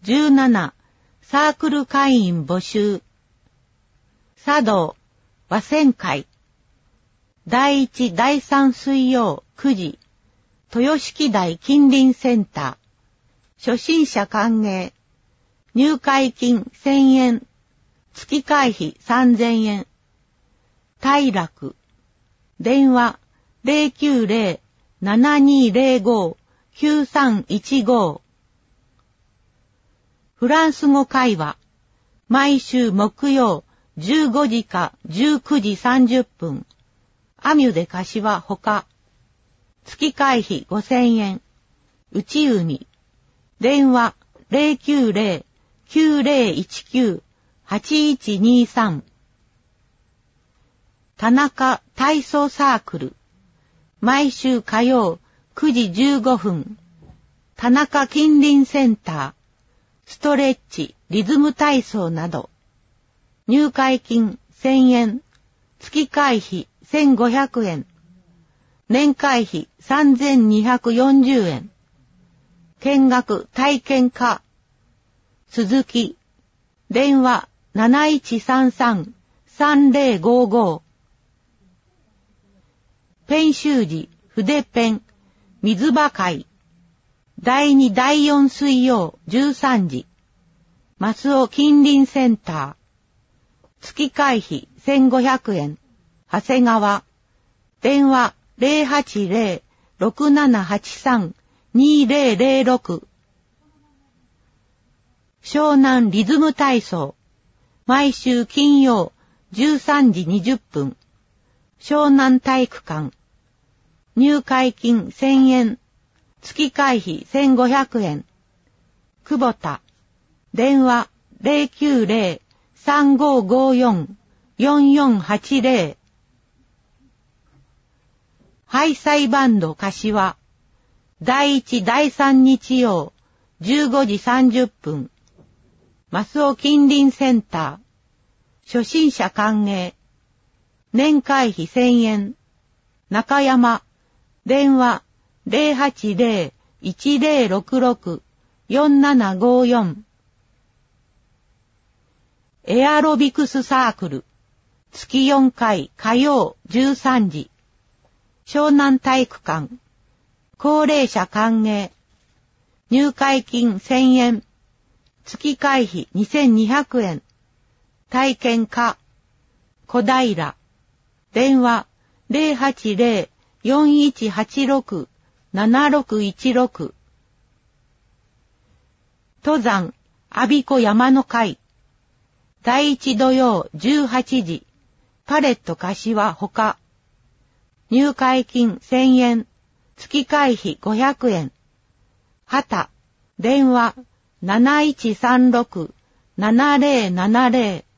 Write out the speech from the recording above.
17、サークル会員募集。茶道、和泉会。第1、第3水曜9時、豊敷台近隣センター。初心者歓迎。入会金1000円。月会費3000円。退楽。電話090-7205-9315。フランス語会話。毎週木曜15時か19時30分。アミュで柏ほか。月会費5000円。内海。電話090-9019-8123。田中体操サークル。毎週火曜9時15分。田中近隣センター。ストレッチ、リズム体操など。入会金1000円。月会費1500円。年会費3240円。見学体験課。鈴木。電話7133-3055。ペン習字、筆ペン、水場会。第2、第4水曜13時。マスオ近隣センター。月会費1500円。長谷川。電話080-6783-2006。湘南リズム体操。毎週金曜13時20分。湘南体育館。入会金1000円。月会費1500円。久保田。電話090-3554-4480。ハイサイバンド柏。第1、第3日曜15時30分。マスオ近隣センター。初心者歓迎。年会費1000円。中山。電話080-1066-4754。エアロビクスサークル。月4回火曜13時。湘南体育館。高齢者歓迎。入会金1000円。月会費2200円。体験課。小平。電話080-4186-7616。登山、阿鼻子山の会。第1土曜18時。パレット柏ほか。入会金1000円。月会費500円。畑。電話7136-7070。